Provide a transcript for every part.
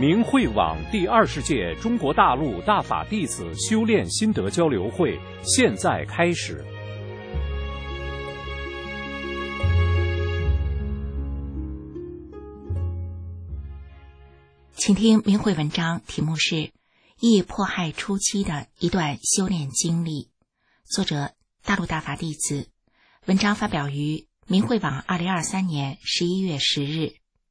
明慧网第20届中国大陆大法弟子修炼心得交流会现在开始。 请听明慧文章，题目是《忆迫害初期的一段修炼经历》，作者大陆大法弟子，文章发表于明慧网2023年11月10日。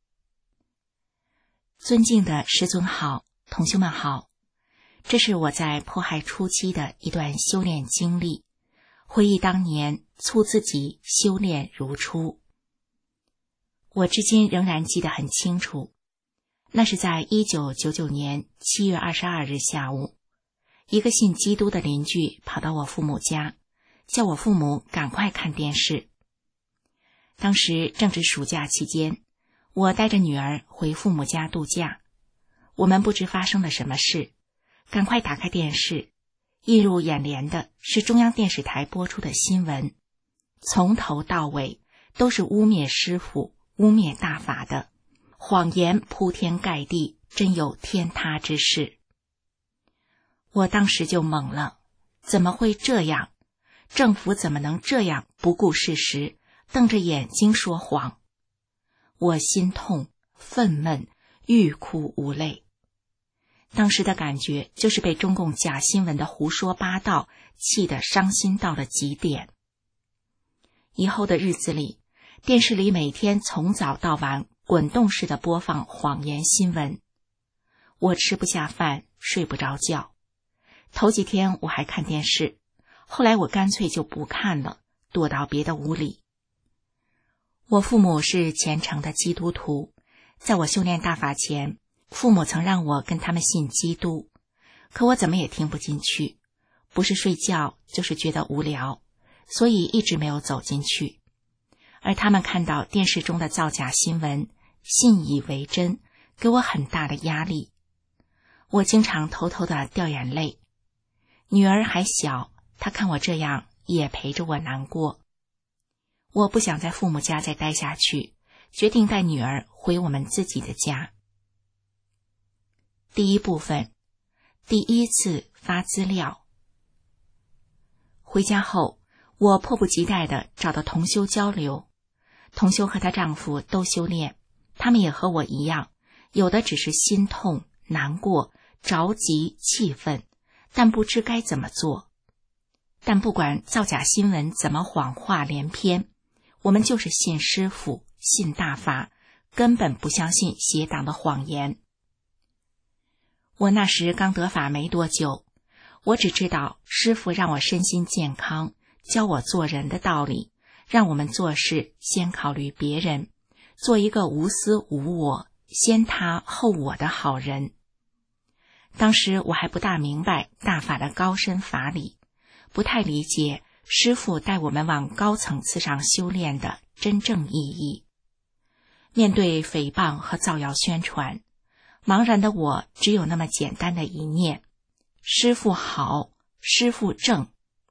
尊敬的师尊好，同修们好，这是我在迫害初期的一段修炼经历，回忆当年促自己修炼如初。我至今仍然记得很清楚，那是在1999年7月22日下午，一个信基督的邻居跑到我父母家，叫我父母赶快看电视。当时正值暑假期间，我带着女儿回父母家度假，我们不知发生了什么事，赶快打开电视，映入眼帘的是中央电视台播出的新闻，从头到尾都是污蔑师父、污蔑大法的，谎言铺天盖地，真有天塌之势。我当时就懵了，怎么会这样？政府怎么能这样不顾事实，瞪着眼睛说谎？我心痛、愤懑、欲哭无泪。当时的感觉就是被中共假新闻的胡说八道气得伤心到了极点。以后的日子里，电视里每天从早到晚滚动式的播放谎言新闻，我吃不下饭，睡不着觉。头几天我还看电视，后来我干脆就不看了，躲到别的屋里。我父母是虔诚的基督徒，在我修炼大法前，父母曾让我跟他们信基督，可我怎么也听不进去，不是睡觉就是觉得无聊，所以一直没有走进去。而他们看到电视中的造假新闻，信以为真，给我很大的压力。我经常偷偷的掉眼泪。女儿还小，她看我这样也陪着我难过。我不想在父母家再待下去，决定带女儿回我们自己的家。第一部分，第一次发资料。回家后，我迫不及待地找到同修交流。同修和她丈夫都修炼，他们也和我一样，有的只是心痛、难过、着急、气愤，但不知该怎么做。但不管造假新闻怎么谎话连篇，我们就是信师父、信大法，根本不相信邪党的谎言。我那时刚得法没多久，我只知道师父让我身心健康，教我做人的道理，让我们做事先考虑别人，做一个无私无我、先他后我的好人。当时我还不大明白大法的高深法理，不太理解师父带我们往高层次上修炼的真正意义。面对诽谤和造谣宣传，茫然的我只有那么简单的一念：师父好，师父正。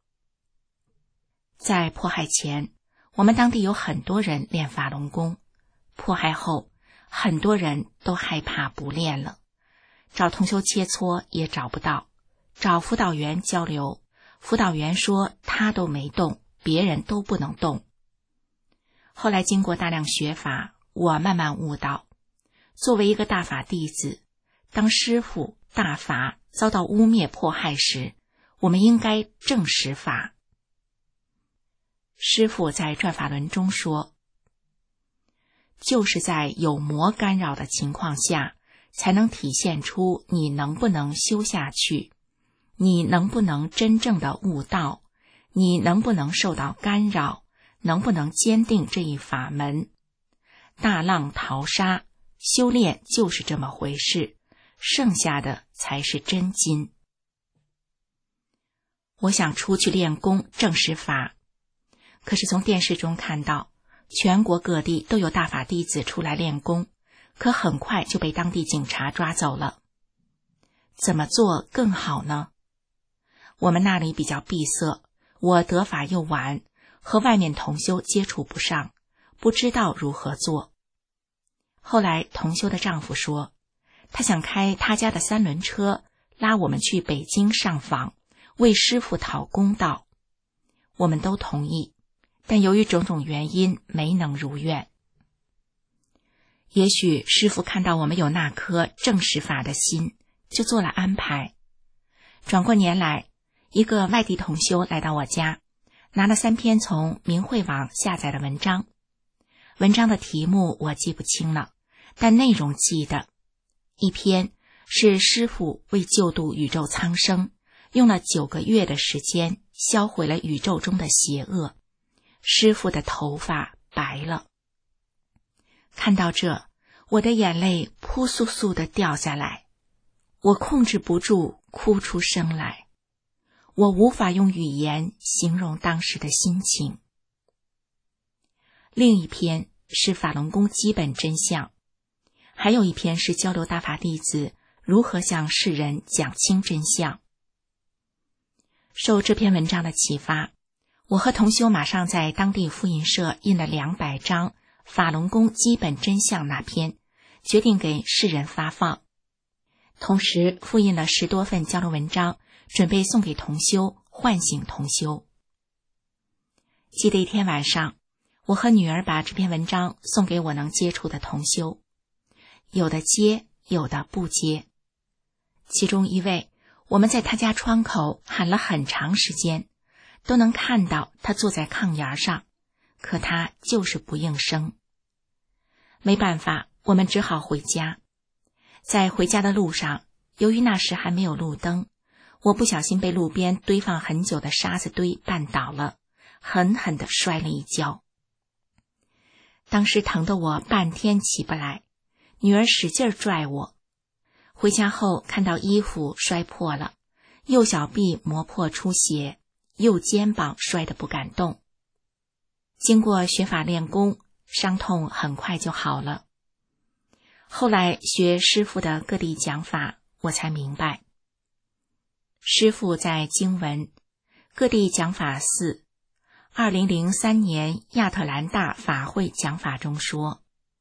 在迫害前，我们当地有很多人练法轮功，迫害后，很多人都害怕不练了，找同修切磋也找不到，找辅导员交流，辅导员说他都没动，别人都不能动。后来经过大量学法，我慢慢悟到，作为一个大法弟子，当师父、大法遭到污蔑迫害时，我们应该正视法。师父在转法轮中说，就是在有魔干扰的情况下，才能体现出你能不能修下去，你能不能真正的悟道，你能不能受到干扰，能不能坚定这一法门。大浪淘沙，修炼就是这么回事，剩下的才是真金。我想出去练功正实法，可是从电视中看到全国各地都有大法弟子出来练功，可很快就被当地警察抓走了。怎么做更好呢？我们那里比较闭塞，我得法又晚，和外面同修接触不上，不知道如何做。后来同修的丈夫说， 他想开他家的3轮车，拉我们去北京上访，为师父讨公道。我们都同意，但由于种种原因没能如愿。也许师父看到我们有那颗正实法的心，就做了安排。转过年来，一个外地同修来到我家，拿了3篇从明慧网下载的文章。文章的题目我记不清了，但内容记得。一篇是师父为救度宇宙苍生，用了9个月的时间销毁了宇宙中的邪恶，师父的头发白了。看到这，我的眼泪扑簌簌地掉下来，我控制不住哭出声来。我无法用语言形容当时的心情。另一篇是法轮功基本真相，还有一篇是交流大法弟子如何向世人讲清真相。受这篇文章的启发，我和同修马上在当地复印社印了200张法轮功基本真相那篇，决定给世人发放。同时复印了10多份交流文章，准备送给同修，唤醒同修。记得一天晚上，我和女儿把这篇文章送给我能接触的同修，有的接，有的不接。其中一位，我们在他家窗口喊了很长时间，都能看到他坐在炕沿上，可他就是不应声。没办法，我们只好回家。在回家的路上，由于那时还没有路灯，我不小心被路边堆放很久的沙子堆绊倒了，狠狠地摔了一跤。当时疼得我半天起不来，女儿使劲拽我。回家后看到衣服摔破了，右小臂磨破出血，右肩膀摔得不敢动。经过学法练功，伤痛很快就好了。后来学师父的各地讲法，我才明白，师父在经文各地讲法4 2003年亚特兰大法会讲法中说，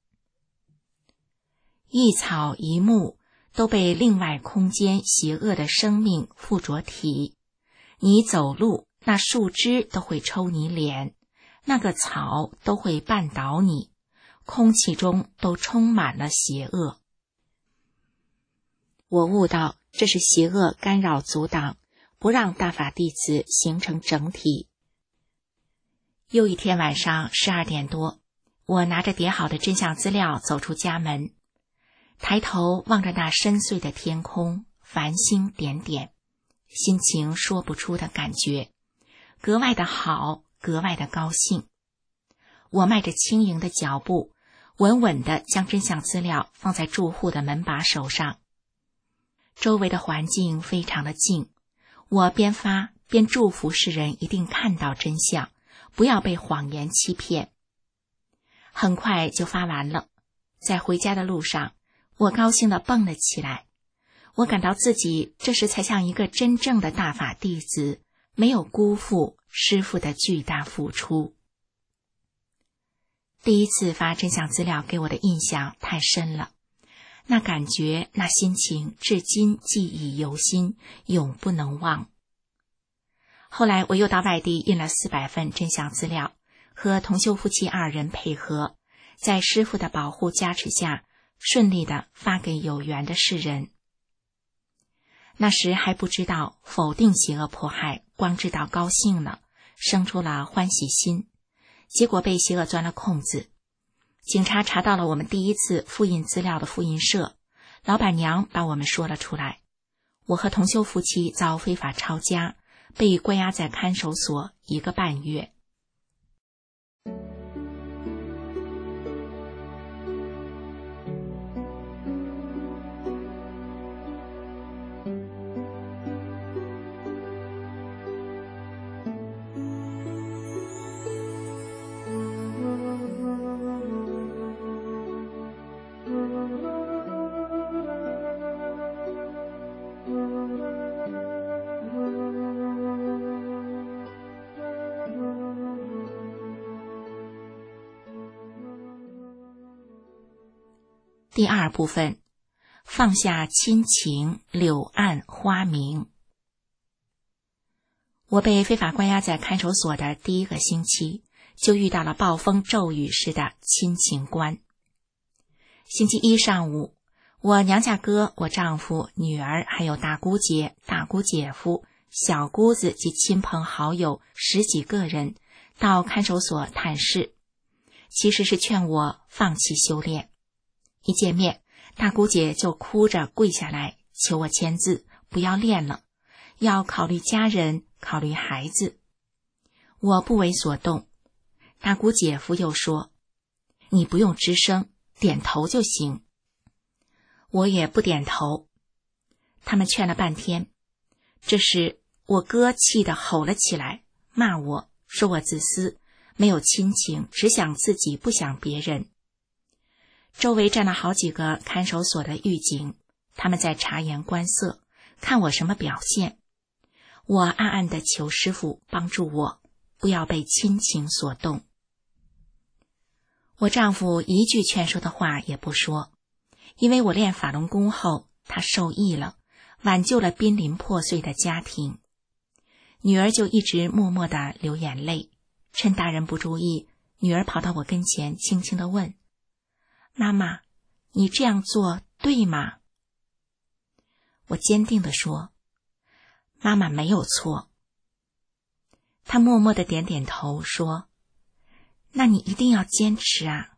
一草一木都被另外空间邪恶的生命附着体，你走路，那树枝都会抽你脸，那个草都会绊倒你，空气中都充满了邪恶。我悟到这是邪恶干扰阻挡，不让大法弟子形成整体。又一天晚上12点多，我拿着叠好的真相资料走出家门，抬头望着那深邃的天空，繁星点点，心情说不出的感觉，格外的好，格外的高兴。我迈着轻盈的脚步，稳稳地将真相资料放在住户的门把手上。周围的环境非常的静，我边发边祝福世人一定看到真相，不要被谎言欺骗。很快就发完了，在回家的路上，我高兴地蹦了起来。我感到自己这时才像一个真正的大法弟子，没有辜负师父的巨大付出。第一次发真相资料给我的印象太深了，那感觉，那心情至今记忆犹新，永不能忘。后来我又到外地印了400份真相资料，和同修夫妻2人配合，在师父的保护加持下，顺利地发给有缘的世人。那时还不知道否定邪恶迫害，光知道高兴了，生出了欢喜心，结果被邪恶钻了空子。警察查到了我们第一次复印资料的复印社，老板娘把我们说了出来。我和同修夫妻遭非法抄家，被关押在看守所1个半月。第2部分， 放下亲情，柳暗花明。我被非法关押在看守所的第1个星期，就遇到了暴风骤雨似的亲情关。星期一上午，我娘家哥、我丈夫、女儿还有大姑姐、大姑姐夫、小姑子及亲朋好友10几个人到看守所探视，其实是劝我放弃修炼。一见面，大姑姐就哭着跪下来求我签字，不要练了，要考虑家人，考虑孩子。我不为所动。大姑姐夫又说，你不用吱声，点头就行。我也不点头。他们劝了半天，这时我哥气得吼了起来，骂我，说我自私，没有亲情，只想自己，不想别人。周围站了好几个看守所的狱警，他们在察言观色，看我什么表现。我暗暗地求师父帮助我，不要被亲情所动。我丈夫一句劝说的话也不说，因为我练法轮功后，他受益了，挽救了濒临破碎的家庭。女儿就一直默默地流眼泪，趁大人不注意，女儿跑到我跟前，轻轻地问，妈妈，你这样做对吗？我坚定地说，妈妈没有错。她默默地点点头说，那你一定要坚持啊。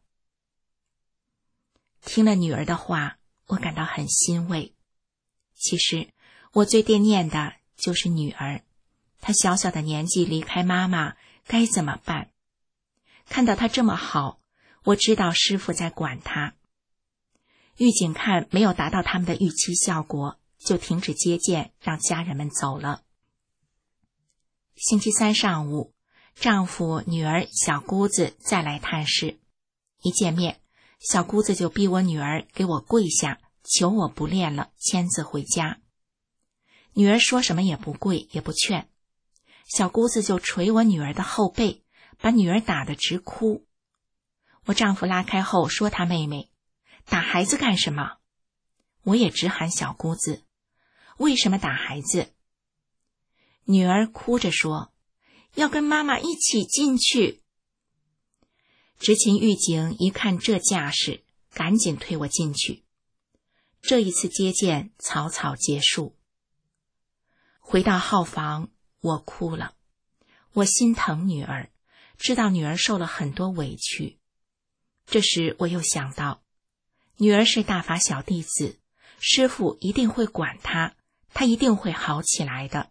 听了女儿的话，我感到很欣慰。其实我最惦念的就是女儿，她小小的年纪离开妈妈该怎么办？看到她这么好，我知道师父在管她。狱警看没有达到他们的预期效果，就停止接见，让家人们走了。星期三上午，丈夫、女儿、小姑子再来探视。一见面，小姑子就逼我女儿给我跪下，求我不练了，签字回家。女儿说什么也不跪，也不劝。小姑子就捶我女儿的后背，把女儿打得直哭。我丈夫拉开后说他妹妹，打孩子干什么？我也直喊小姑子，为什么打孩子？女儿哭着说，要跟妈妈一起进去。执勤狱警一看这架势，赶紧推我进去。这一次接见草草结束。回到号房，我哭了。我心疼女儿，知道女儿受了很多委屈。这时我又想到，女儿是大法小弟子，师父一定会管她，她一定会好起来的。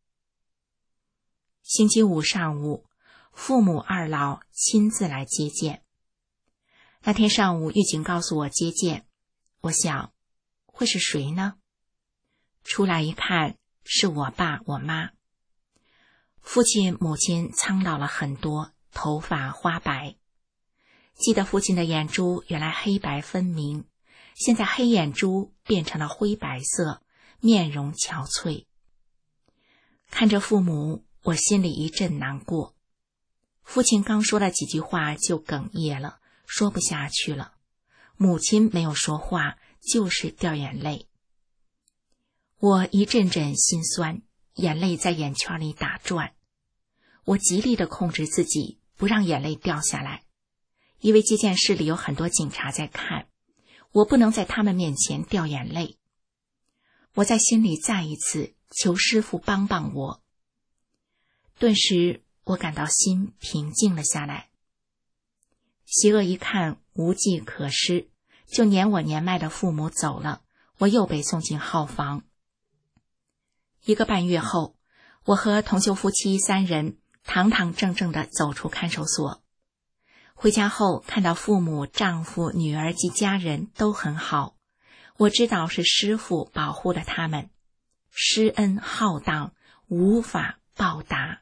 星期五上午，父母二老亲自来接见。那天上午，狱警告诉我接见，我想，会是谁呢？出来一看，是我爸我妈。父亲母亲苍老了很多，头发花白。记得父亲的眼珠原来黑白分明，现在黑眼珠变成了灰白色，面容憔悴。看着父母，我心里一阵难过。父亲刚说了几句话就哽咽了，说不下去了。母亲没有说话，就是掉眼泪。我一阵阵心酸，眼泪在眼圈里打转。我极力地控制自己，不让眼泪掉下来，因为接见室里有很多警察在看，我不能在他们面前掉眼泪。我在心里再一次求师父帮帮我。顿时我感到心平静了下来。邪恶一看无计可施，就年我年迈的父母走了，我又被送进号房。1个半月后，我和同修夫妻3人堂堂正正地走出看守所。回家后看到父母、丈夫、女儿及家人都很好，我知道是师父保护了他们，施恩浩荡，无法报答。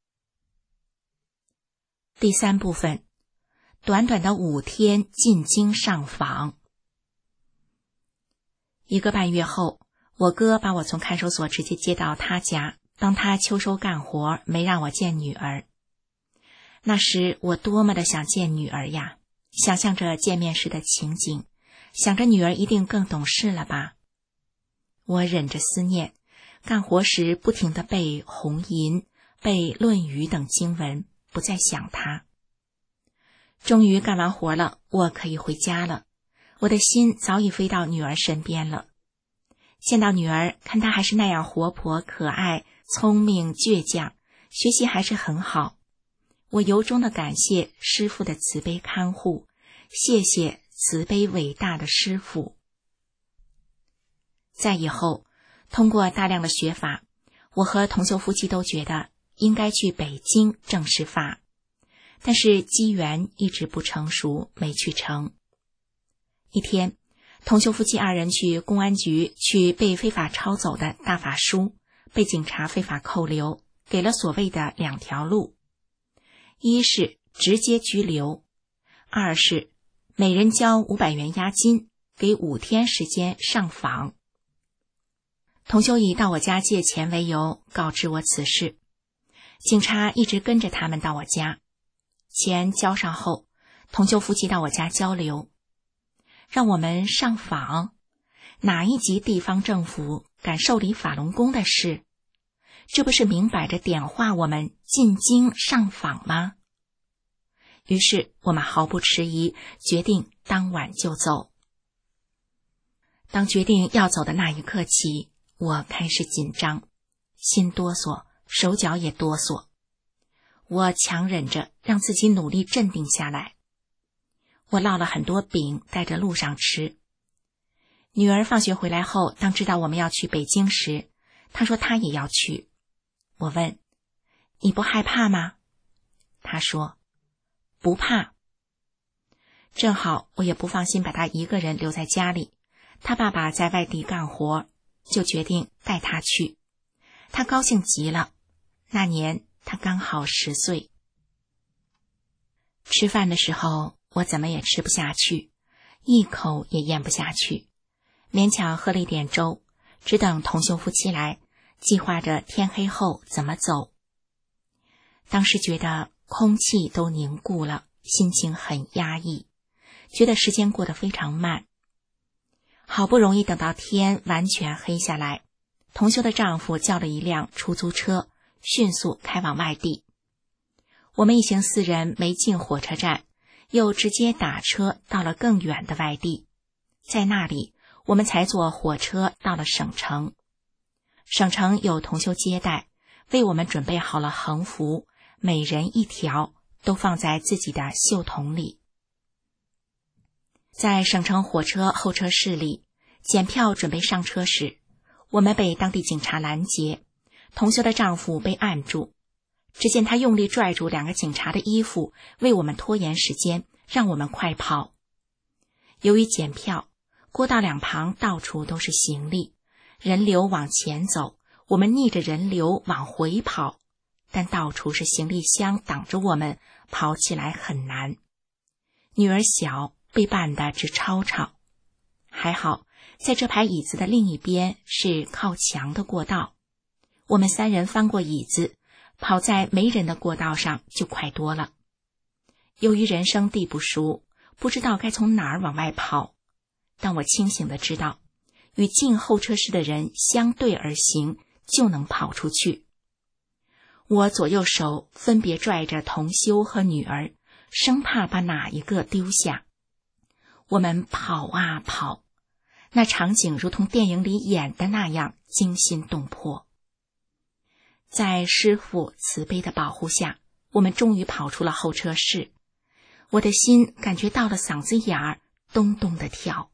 第3部分，短短的5天进京上访。1个半月后，我哥把我从看守所直接接到他家，帮他秋收干活，没让我见女儿。那时我多么的想见女儿呀，想象着见面时的情景， 想着女儿一定更懂事了吧。我忍着思念，干活时不停地背《红吟》，背《论语》等经文，不再想她。终于干完活了，我可以回家了。我的心早已飞到女儿身边了。见到女儿，看她还是那样活泼可爱、聪明倔强，学习还是很好。我由衷地感谢师父的慈悲看护，谢谢慈悲伟大的师父。在以后，通过大量的学法，我和同修夫妻都觉得应该去北京正式发，但是机缘一直不成熟，没去成。一天，同修夫妻二人去公安局去被非法抄走的大法书，被警察非法扣留，给了所谓的2条路：一是直接拘留，二是每人交500元押金，给5天时间上访。同修以到我家借钱为由告知我此事，警察一直跟着他们到我家，钱交上后，同修夫妻到我家交流，让我们上访，哪一级地方政府敢受理法轮功的事？这不是明摆着点化我们进京上访吗？于是我们毫不迟疑，决定当晚就走。当决定要走的那一刻起，我开始紧张，心哆嗦，手脚也哆嗦。我强忍着让自己努力镇定下来。我烙了很多饼带着路上吃。女儿放学回来后，当知道我们要去北京时，她说她也要去。我问：你不害怕吗？她说不怕。正好我也不放心把她一个人留在家里，她爸爸在外地干活，就决定带她去。她高兴极了，那年她刚好10岁。吃饭的时候，我怎么也吃不下去，一口也咽不下去，勉强喝了一点粥，只等同修夫妻来，计划着天黑后怎么走。当时觉得空气都凝固了，心情很压抑，觉得时间过得非常慢。好不容易等到天完全黑下来，同修的丈夫叫了一辆出租车，迅速开往外地。我们一行4人没进火车站，又直接打车到了更远的外地。在那里，我们才坐火车到了省城。省城有同修接待，为我们准备好了横幅，每人1条，都放在自己的袖筒里。在省城火车候车室里，检票准备上车时，我们被当地警察拦截，同修的丈夫被按住。只见他用力拽住2个警察的衣服，为我们拖延时间，让我们快跑。由于检票，过道2旁到处都是行李，人流往前走，我们逆着人流往回跑，但到处是行李箱挡着我们，跑起来很难。女儿小，被绊得直吵吵。还好，在这排椅子的另一边是靠墙的过道，我们3人翻过椅子，跑在没人的过道上就快多了。由于人生地不熟，不知道该从哪儿往外跑，但我清醒地知道，与进候车室的人相对而行，就能跑出去。我左右手分别拽着同修和女儿，生怕把哪一个丢下。我们跑啊跑，那场景如同电影里演的那样惊心动魄。在师父慈悲的保护下，我们终于跑出了候车室。我的心感觉到了嗓子眼儿咚咚地跳。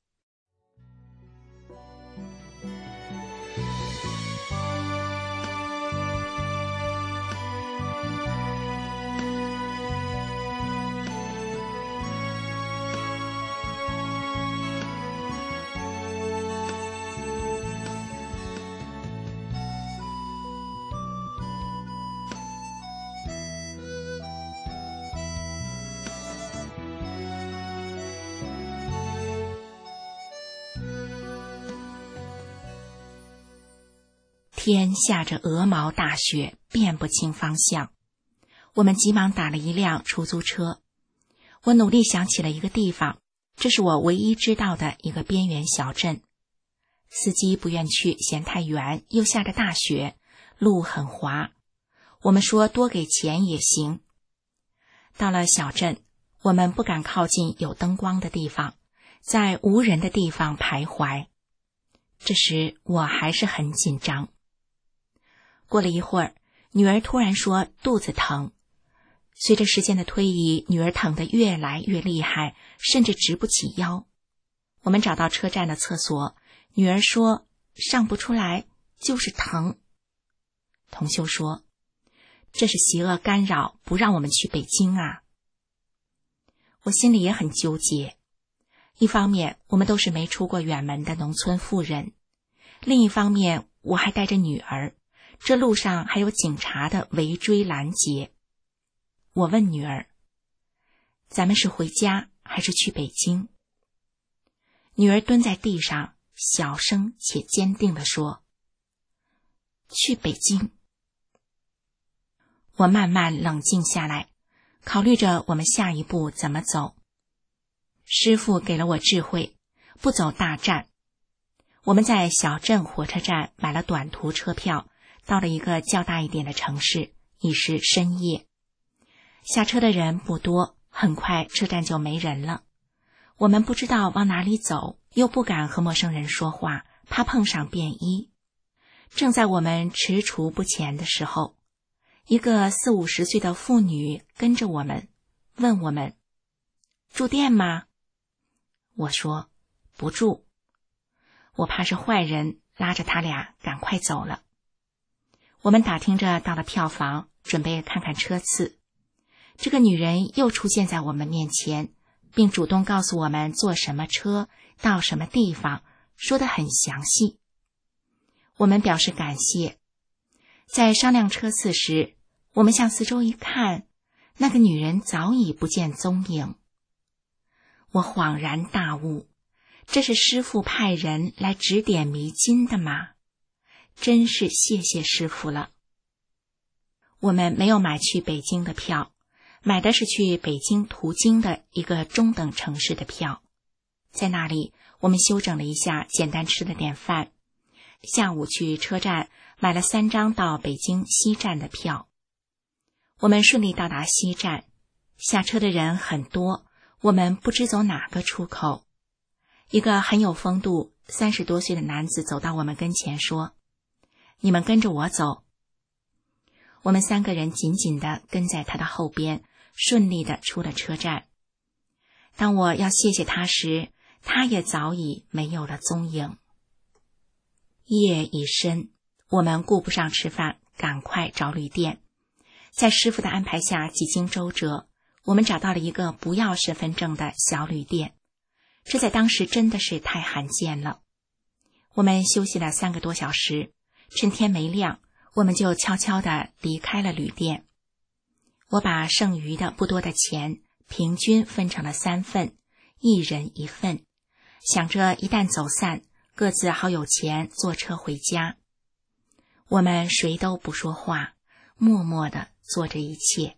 天下着鹅毛大雪，辨不清方向。我们急忙打了一辆出租车。我努力想起了一个地方， 这是我唯一知道的一个边缘小镇。司机不愿去，嫌太远，又下着大雪，路很滑。我们说多给钱也行。到了小镇，我们不敢靠近有灯光的地方，在无人的地方徘徊。这时我还是很紧张。过了一会儿，女儿突然说肚子疼。随着时间的推移，女儿疼得越来越厉害，甚至直不起腰。我们找到车站的厕所，女儿说上不出来，就是疼。同修说，这是邪恶干扰，不让我们去北京啊。我心里也很纠结，一方面我们都是没出过远门的农村妇人，另一方面我还带着女儿，这路上还有警察的围追拦截。我问女儿，咱们是回家还是去北京？女儿蹲在地上，小声且坚定地说，去北京。我慢慢冷静下来，考虑着我们下一步怎么走。师父给了我智慧，不走大站。我们在小镇火车站买了短途车票，到了一个较大一点的城市，已是深夜。下车的人不多，很快车站就没人了。我们不知道往哪里走，又不敢和陌生人说话，怕碰上便衣。正在我们踟蹰不前的时候，一个40-50岁的妇女跟着我们，问我们，住店吗？我说，不住。我怕是坏人，拉着他俩赶快走了。我们打听着到了票房，准备看看车次。这个女人又出现在我们面前，并主动告诉我们坐什么车，到什么地方，说得很详细。我们表示感谢。在商量车次时，我们向四周一看，那个女人早已不见踪影。我恍然大悟，这是师父派人来指点迷津的吗？真是谢谢师父了。我们没有买去北京的票，买的是去北京途经的一个中等城市的票。在那里，我们休整了一下，简单吃了点饭。下午去车站买了3张到北京西站的票。我们顺利到达西站，下车的人很多，我们不知走哪个出口。一个很有风度30多岁的男子走到我们跟前说，你们跟着我走。我们3个人紧紧地跟在他的后边，顺利地出了车站。当我要谢谢他时，他也早已没有了踪影。夜已深，我们顾不上吃饭，赶快找旅店。在师父的安排下，几经周折，我们找到了一个不要身份证的小旅店。这在当时真的是太罕见了。我们休息了3个多小时，趁天没亮，我们就悄悄地离开了旅店。我把剩余的不多的钱平均分成了3份，1人1份，想着一旦走散，各自好有钱坐车回家。我们谁都不说话，默默地做着一切。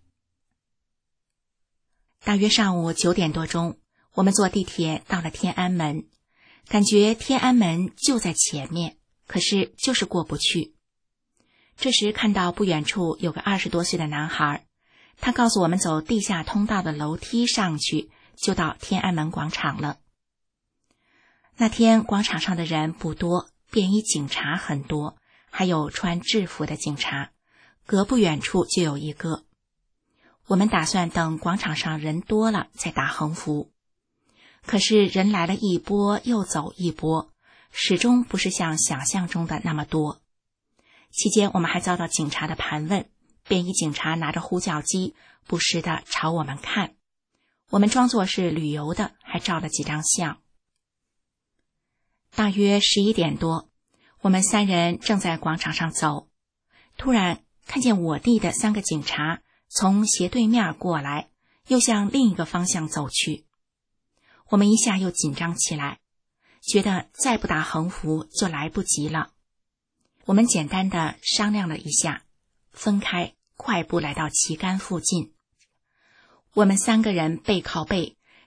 大约上午9点多钟，我们坐地铁到了天安门，感觉天安门就在前面，可是就是过不去。这时看到不远处有个20多岁的男孩，他告诉我们走地下通道的楼梯上去，就到天安门广场了。那天广场上的人不多，便衣警察很多，还有穿制服的警察，隔不远处就有一个。我们打算等广场上人多了再打横幅，可是人来了一波又走一波，始终不是像想象中的那么多。期间我们还遭到警察的盘问，便衣警察拿着呼叫机不时地朝我们看，我们装作是旅游的，还照了几张相。大约11点多，我们3人正在广场上走，突然看见我弟的3个警察从斜对面过来，又向另一个方向走去。我们一下又紧张起来，觉得再不打横幅就来不及了。我们简单的商量了一下，分开快步来到旗杆附近。我们3个人背靠背，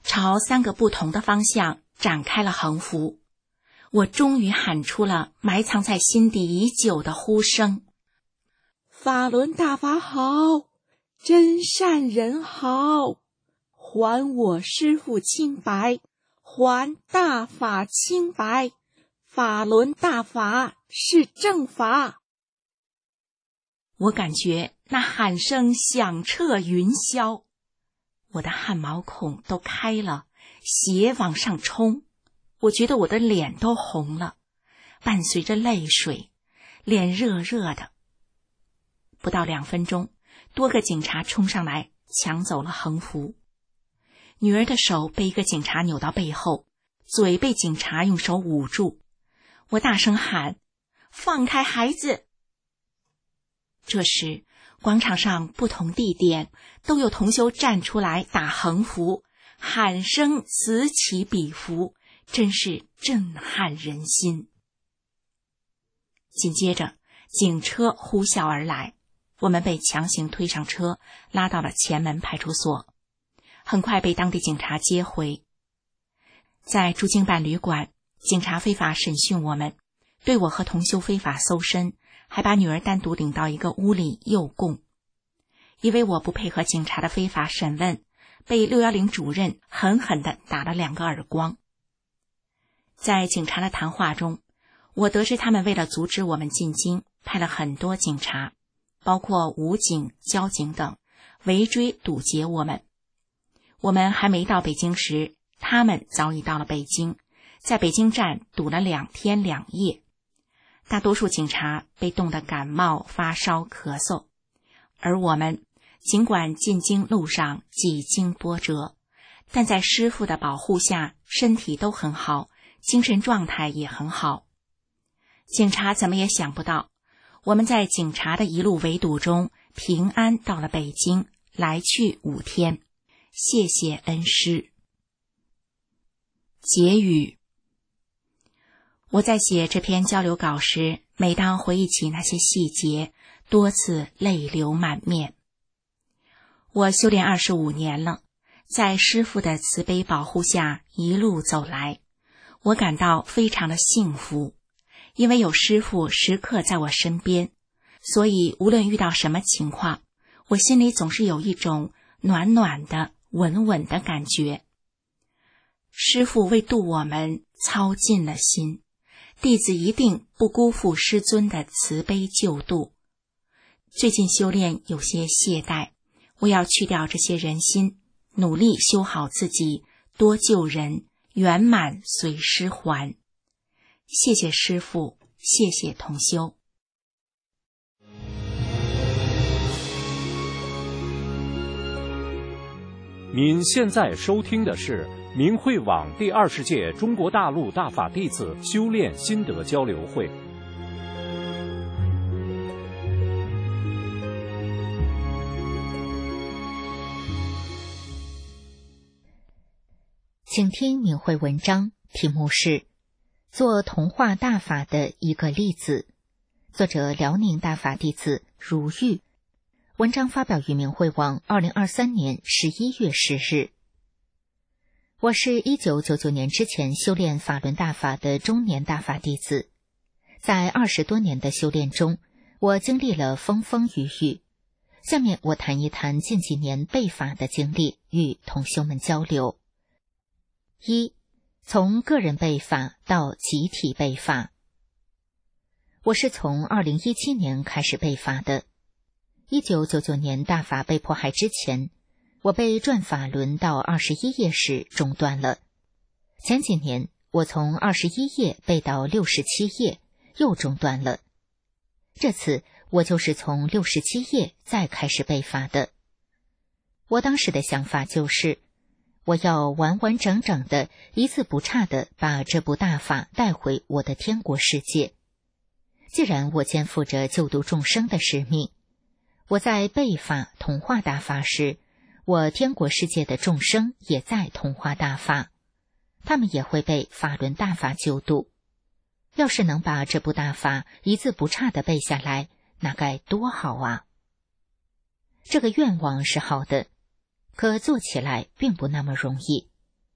朝3个不同的方向展开了横幅。我终于喊出了埋藏在心底已久的呼声： 法轮大法好，真善人好，还我师父清白，还大法清白，法轮大法是正法。 我感觉那喊声响彻云霄，我的汗毛孔都开了，血往上冲，我觉得我的脸都红了，伴随着泪水，脸热热的。不到2分钟，多个警察冲上来抢走了横幅。女儿的手被一个警察扭到背后，嘴被警察用手捂住。我大声喊：放开孩子！这时，广场上不同地点都有同修站出来打横幅，喊声此起彼伏，真是震撼人心。紧接着，警车呼啸而来，我们被强行推上车，拉到了前门派出所，很快被当地警察接回。在驻京办旅馆，警察非法审讯我们，对我和同修非法搜身，还把女儿单独领到一个屋里诱供。因为我不配合警察的非法审问，被610主任狠狠地打了2个耳光。在警察的谈话中，我得知他们为了阻止我们进京，派了很多警察，包括武警、交警等，围追堵截我们。我们还没到北京时，他们早已到了北京，在北京站堵了2天2夜。大多数警察被冻得感冒、发烧、咳嗽，而我们尽管进京路上几经波折，但在师父的保护下，身体都很好，精神状态也很好。警察怎么也想不到，我们在警察的一路围堵中平安到了北京，来去5天，谢谢恩师。结语。我在写这篇交流稿时，每当回忆起那些细节，多次泪流满面。我修炼25年了，在师父的慈悲保护下一路走来，我感到非常的幸福，因为有师父时刻在我身边，所以无论遇到什么情况，我心里总是有一种暖暖的、稳稳的感觉。师父为度我们操尽了心，弟子一定不辜负师尊的慈悲救度。最近修炼有些懈怠，我要去掉这些人心，努力修好自己，多救人，圆满随师还。谢谢师父，谢谢同修。 您现在收听的是明慧网第20届中国大陆大法弟子修炼心得交流会。 请听明慧文章，题目是做同化大法的一个例子，作者辽宁大法弟子如玉。文章发表于明慧网2023年11月10日。我是1999年之前修炼法轮大法的中年大法弟子，在20多年的修炼中，我经历了风风雨雨。下面我谈一谈近几年背法的经历，与同修们交流。1. 从个人背法到集体背法。我是从2017年开始背法的。1999年大法被迫害之前，我被转法轮到21页时中断了。前几年我从21页背到67页，又中断了。这次我就是从67页再开始背法的。我当时的想法就是，我要完完整整的、一字不差的把这部大法带回我的天国世界。既然我肩负着救度众生的使命，我在背法同化大法时，我天国世界的众生也在同化大法，他们也会被法轮大法救度。要是能把这部大法一字不差的背下来，那该多好啊！这个愿望是好的，可做起来并不那么容易，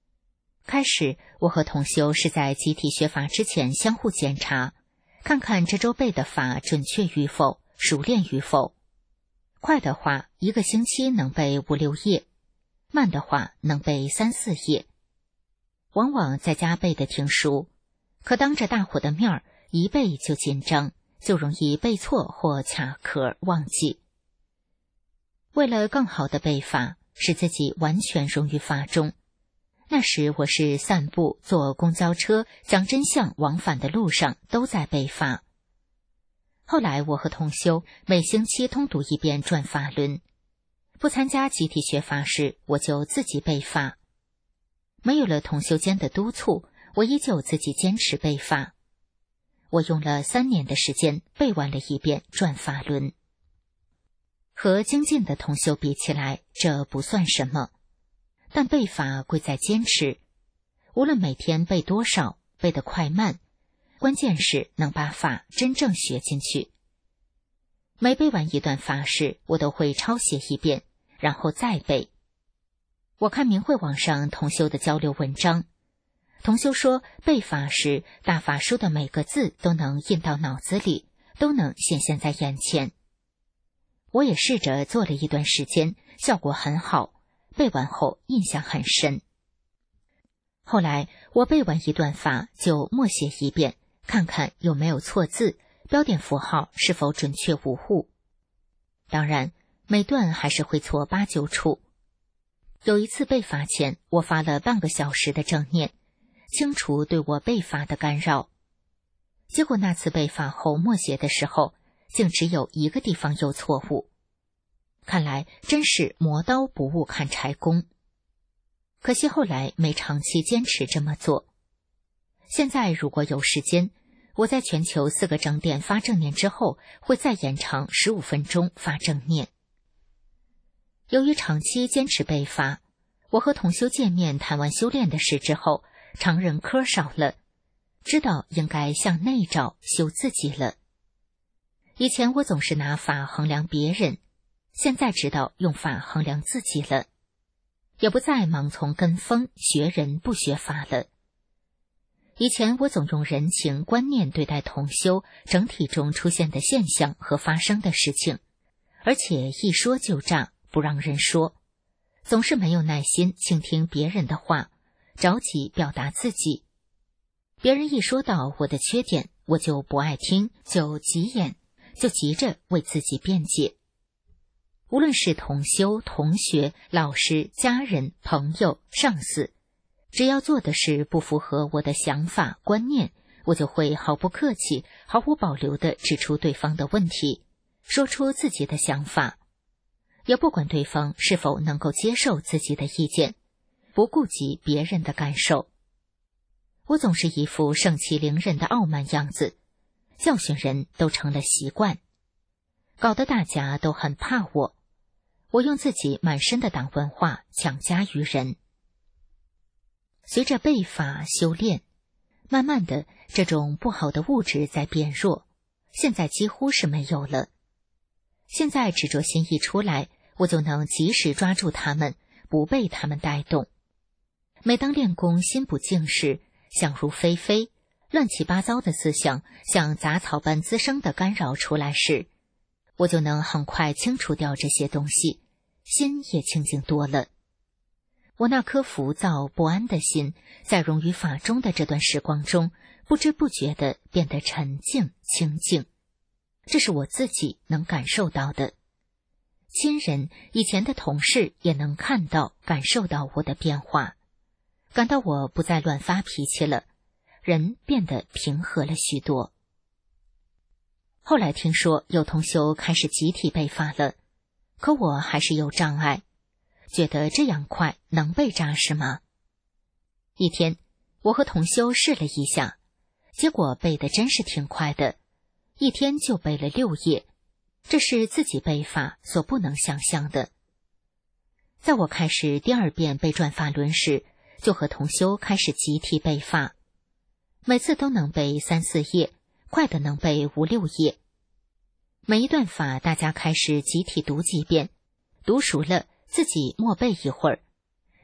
开始我和同修是在集体学法之前相互检查，看看这周背的法准确与否，熟练与否。快的话1个星期能背5、6页，慢的话能背3、4页。往往在家背的挺熟，可当着大伙的面儿一背就紧张，就容易背错或卡壳忘记。为了更好的背法，使自己完全融于法中，那时我是散步、坐公交车、讲真相往返的路上都在背法。后来我和同修每星期通读一遍转法轮，不参加集体学法时，我就自己背法。没有了同修间的督促，我依旧自己坚持背法。我用了3年的时间背完了一遍转法轮。和精进的同修比起来，这不算什么，但背法贵在坚持。无论每天背多少，背得快慢，关键是能把法真正学进去。每背完一段法时，我都会抄写一遍，然后再背。我看明慧网上同修的交流文章，同修说背法时，大法书的每个字都能印到脑子里，都能显现在眼前。我也试着做了一段时间，效果很好，背完后印象很深。后来我背完一段法就默写一遍，看看有没有错字，标点符号是否准确无误。当然每段还是会错8、9处。有一次背法前，我发了半个小时的正念，清除对我背法的干扰。结果那次背法后默写的时候，竟只有1个地方有错误。看来真是磨刀不误砍柴工。可惜后来没长期坚持这么做。现在如果有时间，我在全球4个整点发正念之后，会再延长15分钟发正念。由于长期坚持背法，我和同修见面谈完修炼的事之后，常人科少了，知道应该向内照修自己了。以前我总是拿法衡量别人，现在知道用法衡量自己了，也不再盲从跟风学人不学法了。以前我总用人情观念对待同修整体中出现的现象和发生的事情，而且一说就炸，不让人说，总是没有耐心倾听别人的话，着急表达自己。别人一说到我的缺点，我就不爱听，就急眼，就急着为自己辩解。无论是同修、同学、老师、家人、朋友、上司，只要做的事不符合我的想法、观念，我就会毫不客气、毫无保留地指出对方的问题，说出自己的想法，也不管对方是否能够接受自己的意见，不顾及别人的感受。我总是一副盛气凌人的傲慢样子，教训人都成了习惯，搞得大家都很怕我。我用自己满身的党文化强加于人。随着背法修炼，慢慢的这种不好的物质在变弱，现在几乎是没有了。现在执着心一出来，我就能及时抓住它们，不被它们带动。每当练功心不静时，想入非非，乱七八糟的思想像杂草般滋生的干扰出来时，我就能很快清除掉这些东西，心也清净多了。我那颗浮躁不安的心，在融于法中的这段时光中，不知不觉地变得沉静清净，这是我自己能感受到的。亲人、以前的同事也能看到、感受到我的变化，感到我不再乱发脾气了，人变得平和了许多。后来听说有同修开始集体背法了，可我还是有障碍，觉得这样快能背扎实吗？一天，我和同修试了一下，结果背得真是挺快的，一天就背了6页，这是自己背法所不能想象的。在我开始第2遍背转法轮时，就和同修开始集体背法，每次都能背3、4页，快的能背5、6页。每一段法大家开始集体读几遍，读熟了自己默背一会儿，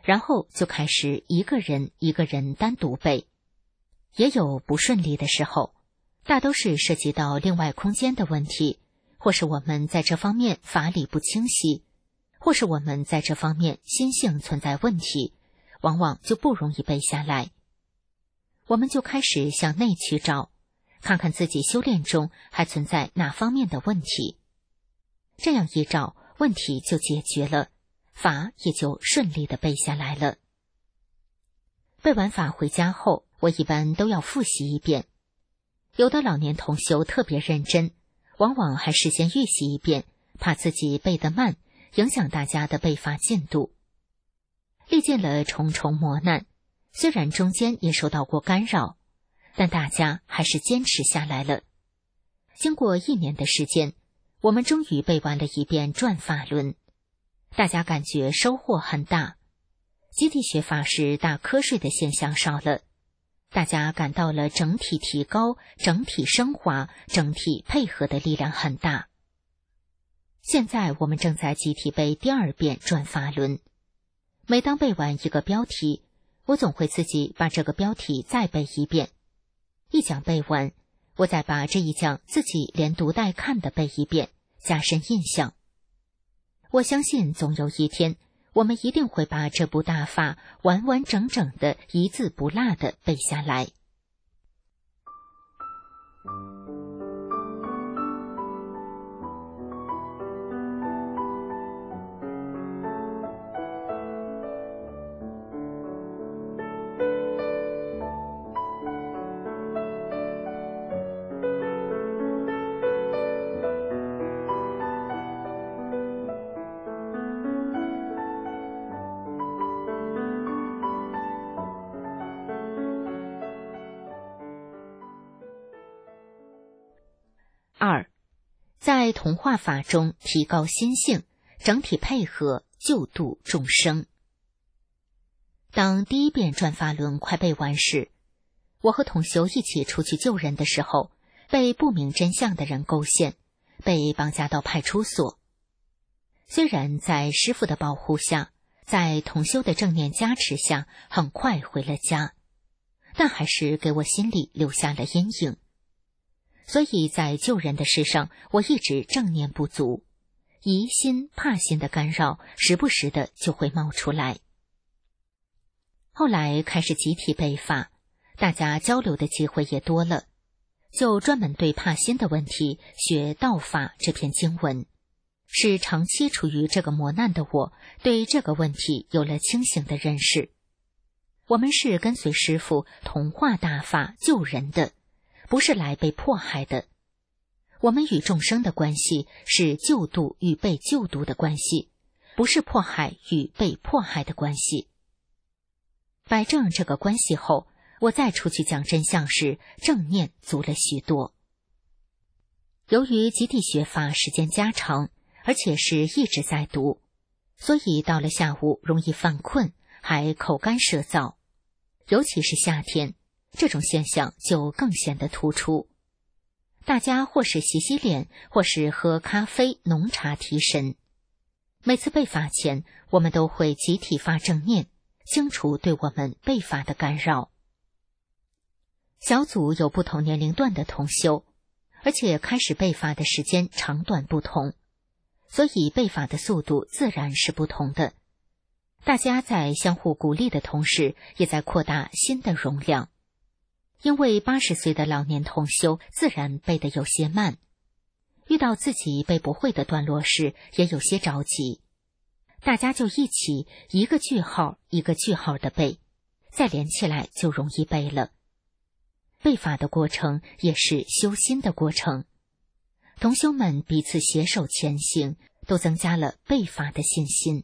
然后就开始一个人一个人单独背。也有不顺利的时候，大都是涉及到另外空间的问题，或是我们在这方面法理不清晰，或是我们在这方面心性存在问题，往往就不容易背下来。我们就开始向内去找，看看自己修炼中还存在哪方面的问题。这样一找，问题就解决了，法也就顺利地背下来了。背完法回家后，我一般都要复习一遍。有的老年同修特别认真，往往还事先预习一遍，怕自己背得慢，影响大家的背法进度。历尽了重重磨难，虽然中间也受到过干扰，但大家还是坚持下来了。经过1年的时间，我们终于背完了一遍转法轮，大家感觉收获很大。集体学法时打瞌睡的现象少了，大家感到了整体提高、整体升华、整体配合的力量很大。现在我们正在集体背第2遍转法轮，每当背完一个标题，我总会自己把这个标题再背一遍。一讲背完，我再把这一讲自己连读带看的背一遍，加深印象。我相信总有一天，我们一定会把这部大法完完整整的一字不落的背下来。2. 在同化法中提高心性，整体配合，救度众生。当第1遍转法轮快背完时，我和同修一起出去救人的时候，被不明真相的人勾陷，被绑架到派出所。虽然在师父的保护下，在同修的正念加持下，很快回了家，但还是给我心里留下了阴影。所以在救人的事上，我一直正念不足，疑心、怕心的干扰时不时的就会冒出来。后来开始集体背法，大家交流的机会也多了，就专门对怕心的问题学道法这篇经文，使长期处于这个磨难的我对这个问题有了清醒的认识。我们是跟随师父同化大法救人的，不是来被迫害的。我们与众生的关系是救度与被救度的关系，不是迫害与被迫害的关系。摆正这个关系后，我再出去讲真相时，正念足了许多。由于集体学法时间加长，而且是一直在读，所以到了下午容易犯困，还口干舌燥。尤其是夏天，这种现象就更显得突出。大家或是洗洗脸，或是喝咖啡、浓茶提神。每次背法前，我们都会集体发正念，清除对我们背法的干扰。小组有不同年龄段的同修，而且开始背法的时间长短不同，所以背法的速度自然是不同的。大家在相互鼓励的同时，也在扩大心的容量。因为80岁的老年同修自然背得有些慢，遇到自己背不会的段落时，也有些着急。大家就一起一个句号一个句号的背，再连起来就容易背了。背法的过程也是修心的过程，同修们彼此携手前行，都增加了背法的信心。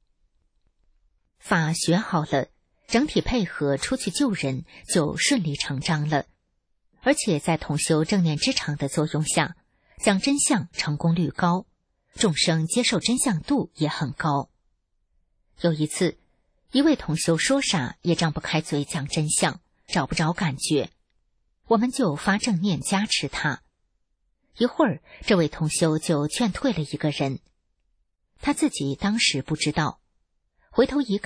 法学好了，整体配合出去救人就顺理成章了。而且在同修正念之长的作用下，讲真相成功率高，众生接受真相度也很高。有一次，一位同修说啥也张不开嘴讲真相，找不着感觉，我们就发正念加持他。一会儿，这位同修就劝退了一个人，他自己当时不知道，回头一看，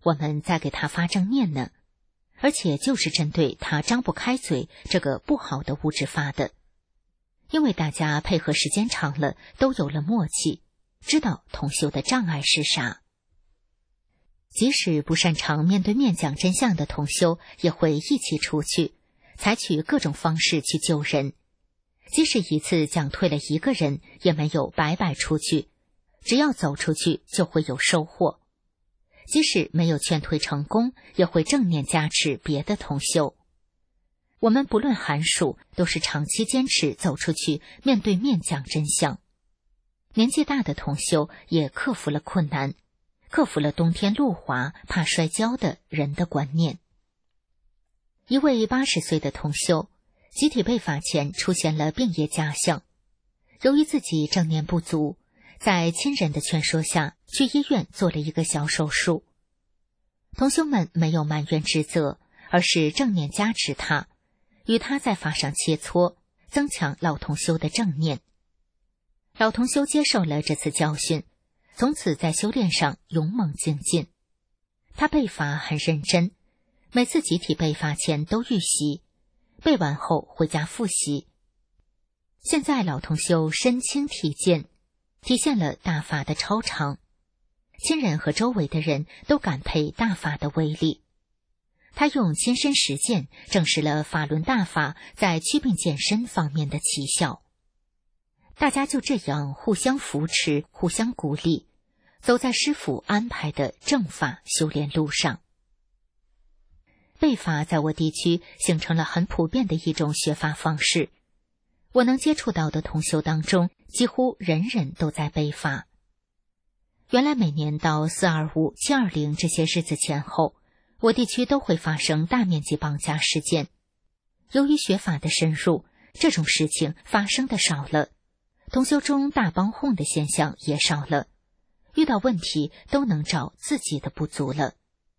我们再给他发正念呢，而且就是针对他张不开嘴这个不好的物质发的。因为大家配合时间长了，都有了默契，知道同修的障碍是啥。即使不擅长面对面讲真相的同修，也会一起出去，采取各种方式去救人。即使一次讲退了一个人，也没有白白出去，只要走出去就会有收获。即使没有劝退成功，也会正面加持别的同修。我们不论寒暑，都是长期坚持走出去，面对面讲真相。年纪大的同修也克服了困难，克服了冬天路滑怕摔跤的人的观念。一位80岁的同修，集体被法前出现了病业假象，由于自己正念不足，在亲人的劝说下，去医院做了一个小手术。同修们没有埋怨指责，而是正念加持他，与他在法上切磋，增强老同修的正念。老同修接受了这次教训，从此在修炼上勇猛精进。他背法很认真，每次集体背法前都预习，背完后回家复习。现在老同修身轻体健，体现了大法的超常，亲人和周围的人都感佩大法的威力。他用亲身实践证实了法轮大法在祛病健身方面的奇效。大家就这样互相扶持，互相鼓励，走在师父安排的正法修炼路上。背法在我地区形成了很普遍的一种学法方式，我能接触到的同修当中，几乎人人都在背法。原来每年到425、720这些日子前后，我地区都会发生大面积绑架事件。由于学法的深入，这种事情发生的少了，同修中大帮哄的现象也少了，遇到问题都能找自己的不足了。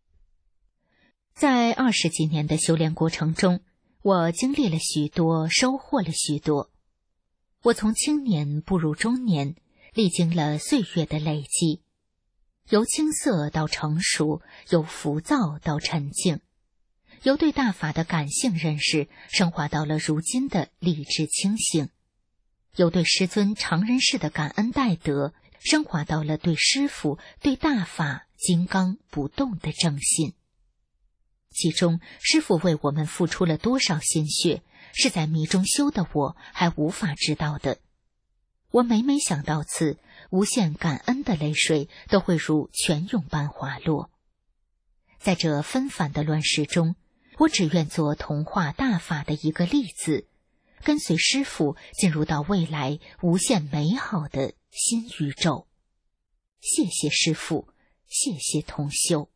在20几年的修炼过程中，我经历了许多，收获了许多。我从青年步入中年，历经了岁月的累积，由青涩到成熟，由浮躁到沉静，由对大法的感性认识升华到了如今的理智清醒，由对师尊常人式的感恩戴德升华到了对师父、对大法金刚不动的正信。其中师父为我们付出了多少心血，是在迷中修的我还无法知道的。我每每想到此，无限感恩的泪水都会如泉涌般滑落。在这纷繁的乱世中，我只愿做同化大法的一个例子，跟随师父进入到未来无限美好的新宇宙。谢谢师父，谢谢同修。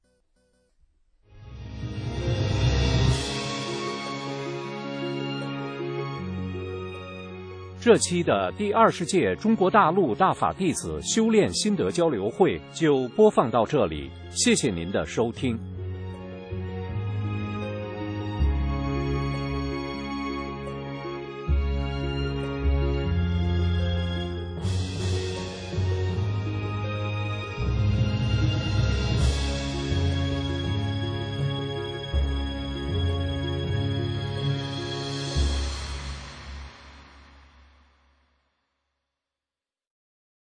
这期的第20届中国大陆大法弟子修炼心得交流会就播放到这里，谢谢您的收听。